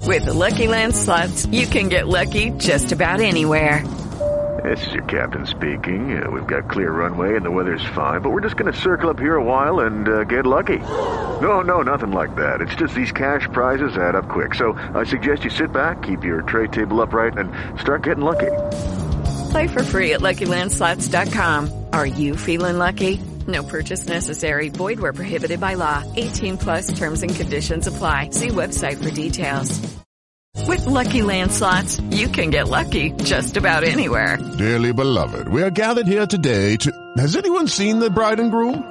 With the Lucky Land Slots, you can get lucky just about anywhere. This is your captain speaking. We've got clear runway and the weather's fine, but we're just going to circle up here a while and get lucky. No, nothing like that. It's just these cash prizes add up quick. So I suggest you sit back, keep your tray table upright, and start getting lucky. Play for free at LuckyLandSlots.com. Are you feeling lucky? No purchase necessary. Void where prohibited by law. 18+ terms and conditions apply. See website for details. With Lucky Land Slots, you can get lucky just about anywhere. Dearly beloved, we are gathered here today to... Has anyone seen the bride and groom?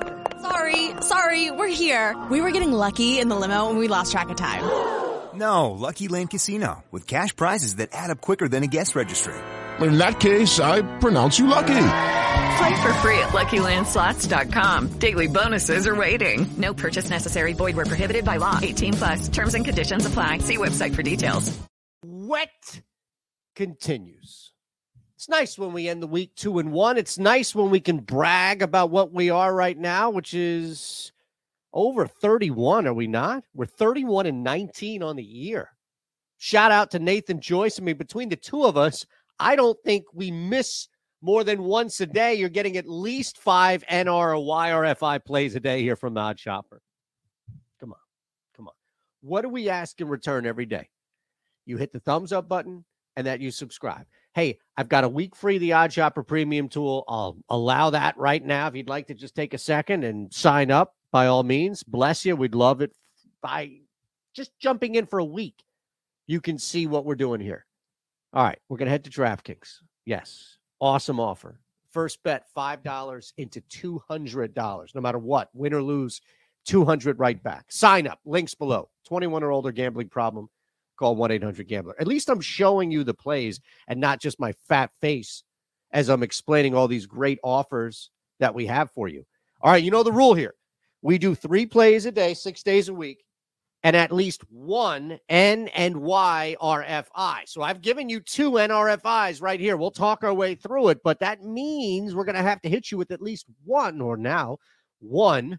Sorry, we're here. We were getting lucky in the limo and we lost track of time. No, Lucky Land Casino, with cash prizes that add up quicker than a guest registry. In that case, I pronounce you lucky. Play for free at LuckyLandSlots.com. Daily bonuses are waiting. No purchase necessary. Void where prohibited by law. 18+. Terms and conditions apply. See website for details. Wet continues. It's nice when we end the week 2-1. It's nice when we can brag about what we are right now, which is over 31, are we not? We're 31-19 on the year. Shout out to Nathan Joyce. I mean, between the two of us, I don't think we miss more than once a day. You're getting at least 5 NR or YRFI plays a day here from the Odd Shopper. Come on. What do we ask in return every day? You hit the thumbs up button and that you subscribe. Hey, I've got a week free, the Odd Shopper Premium tool. I'll allow that right now. If you'd like to just take a second and sign up, by all means, bless you. We'd love it. By just jumping in for a week, you can see what we're doing here. All right, we're going to head to DraftKings. Yes, awesome offer. First bet, $5 into $200. No matter what, win or lose, $200 right back. Sign up, links below. 21 or older, gambling problem, call 1-800-GAMBLER. At least I'm showing you the plays and not just my fat face as I'm explaining all these great offers that we have for you. All right, you know the rule here. We do 3 plays a day, 6 days a week, and at least 1 N and Y RFI. So I've given you 2 NRFIs right here. We'll talk our way through it, but that means we're going to have to hit you with at least 1, or now 1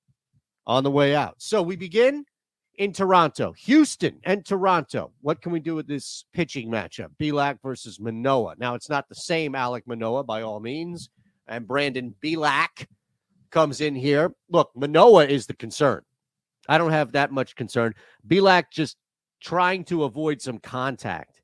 on the way out. So we begin in Toronto. Houston and Toronto. What can we do with this pitching matchup? Bielak versus Manoah. Now, it's not the same Alek Manoah by all means, and Brandon Bielak comes in here. Look, Manoah is the concern. I don't have that much concern. Bielak just trying to avoid some contact.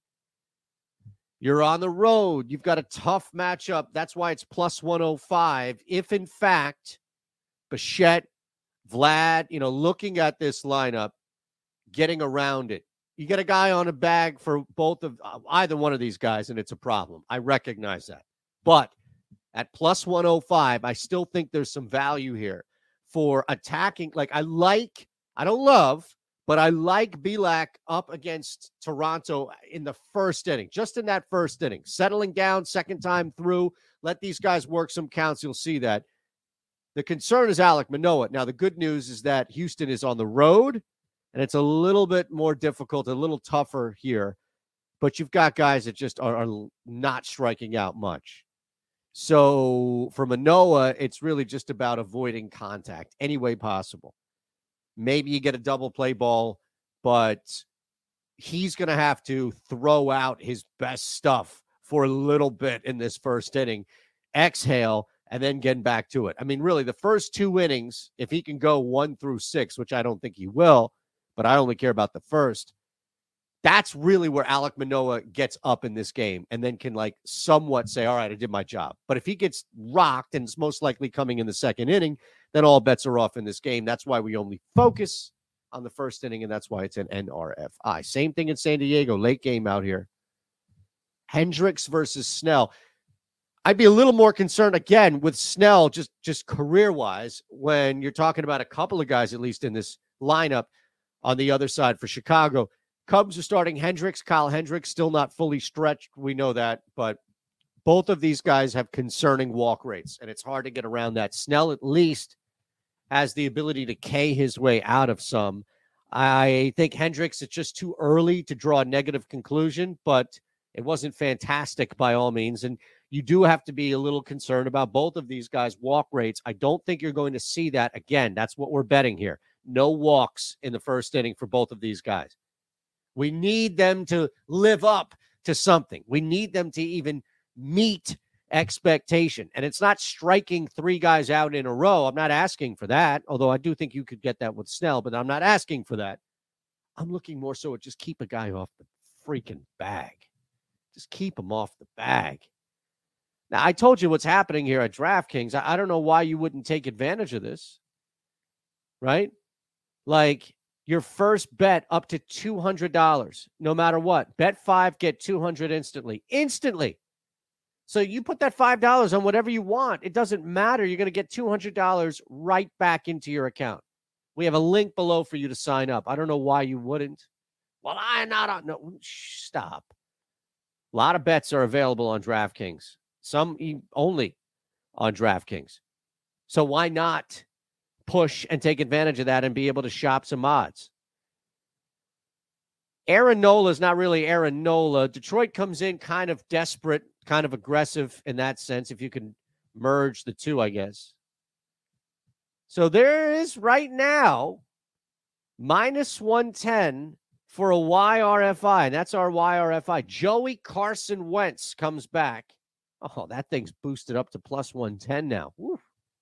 You're on the road. You've got a tough matchup. That's why it's plus 105. If, in fact, Bichette, Vlad, looking at this lineup, getting around it, you get a guy on a bag for both of either one of these guys, and it's a problem. I recognize that. But at plus 105, I still think there's some value here for attacking. I don't love, but I like Bielak up against Toronto in the first inning, just in that first inning, settling down second time through. Let these guys work some counts. You'll see that. The concern is Alek Manoah. Now, the good news is that Houston is on the road, and it's a little bit more difficult, a little tougher here. But you've got guys that just are not striking out much. So for Manoah, it's really just about avoiding contact any way possible. Maybe you get a double play ball, but he's going to have to throw out his best stuff for a little bit in this first inning, exhale, and then getting back to it. I mean, really, the first 2 innings, if he can go 1 through 6, which I don't think he will, but I only care about the first, that's really where Alek Manoah gets up in this game and then can somewhat say, all right, I did my job. But if he gets rocked, and it's most likely coming in the second inning, then all bets are off in this game. That's why we only focus on the first inning, and that's why it's an NRFI. Same thing in San Diego, late game out here. Hendricks versus Snell. I'd be a little more concerned, again, with Snell, just career-wise, when you're talking about a couple of guys, at least in this lineup, on the other side for Chicago. Cubs are starting Hendricks. Kyle Hendricks still not fully stretched. We know that, but both of these guys have concerning walk rates, and it's hard to get around that. Snell at least has the ability to K his way out of some. I think Hendricks, it's just too early to draw a negative conclusion, but it wasn't fantastic by all means. And you do have to be a little concerned about both of these guys' walk rates. I don't think you're going to see that again. That's what we're betting here. No walks in the first inning for both of these guys. We need them to live up to something. We need them to even meet expectation. And it's not striking 3 guys out in a row. I'm not asking for that, although I do think you could get that with Snell, but I'm not asking for that. I'm looking more so at just keep a guy off the freaking bag. Just keep him off the bag. Now, I told you what's happening here at DraftKings. I don't know why you wouldn't take advantage of this, right? Like your first bet up to $200, no matter what. Bet 5, get 200 instantly. Instantly. So you put that $5 on whatever you want. It doesn't matter. You're going to get $200 right back into your account. We have a link below for you to sign up. I don't know why you wouldn't. Well, I'm not on. No, stop. A lot of bets are available on DraftKings. Some only on DraftKings. So why not push and take advantage of that and be able to shop some odds? Aaron Nola is not really Aaron Nola. Detroit comes in kind of desperate, kind of aggressive in that sense, if you can merge the two, I guess. So there is right now minus 110 for a YRFI, and that's our YRFI. Joey Carson Wentz comes back. Oh, that thing's boosted up to plus 110 now. Woo.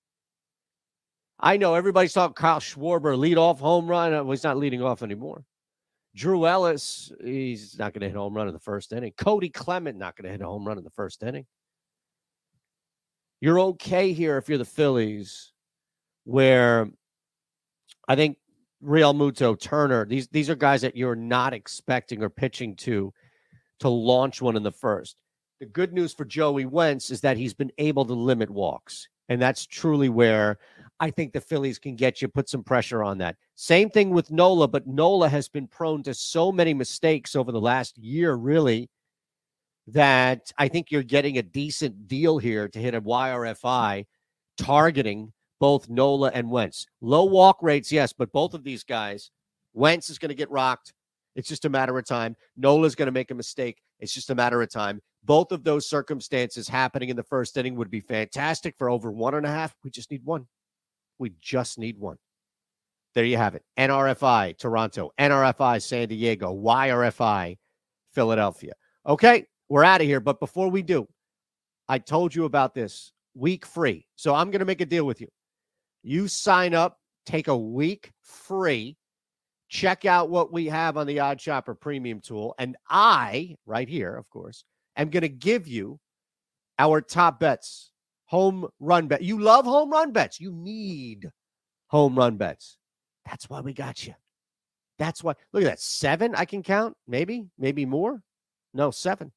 I know everybody's talking Kyle Schwarber, leadoff home run. Well, he's not leading off anymore. Drew Ellis, he's not going to hit a home run in the first inning. Cody Clement, not going to hit a home run in the first inning. You're okay here if you're the Phillies, where I think Real Muto, Turner, these are guys that you're not expecting or pitching to launch one in the first. The good news for Joey Wentz is that he's been able to limit walks, and that's truly where I think the Phillies can get you, put some pressure on that. Same thing with Nola, but Nola has been prone to so many mistakes over the last year, really, that I think you're getting a decent deal here to hit a YRFI targeting both Nola and Wentz. Low walk rates, yes, but both of these guys, Wentz is going to get rocked. It's just a matter of time. Nola's going to make a mistake. It's just a matter of time. Both of those circumstances happening in the first inning would be fantastic for over 1.5. We just need one. We just need one. There you have it. NRFI, Toronto. NRFI, San Diego. YRFI, Philadelphia. Okay, we're out of here. But before we do, I told you about this week free. So I'm going to make a deal with you. You sign up, take a week free, check out what we have on the Odd Shopper Premium tool. And I, right here, of course, am going to give you our top bets. Home run bet. You love home run bets. You need home run bets. That's why we got you. That's why. Look at that. 7 I can count. Maybe more. No, 7.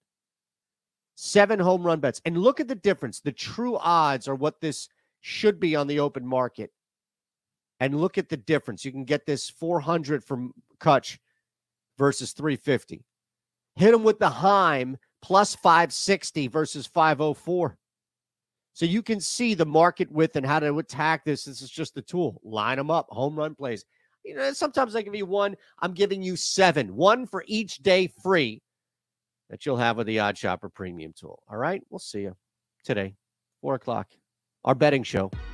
7 home run bets. And look at the difference. The true odds are what this should be on the open market. And look at the difference. You can get this 400 from Kutch versus 350. Hit them with the Heim plus 560 versus 504. So you can see the market width and how to attack this. This is just the tool. Line them up. Home run plays. You know, sometimes I give you 1. I'm giving you 7. 1 for each day free that you'll have with the Odd Shopper Premium tool. All right? We'll see you today, 4 o'clock. Our betting show.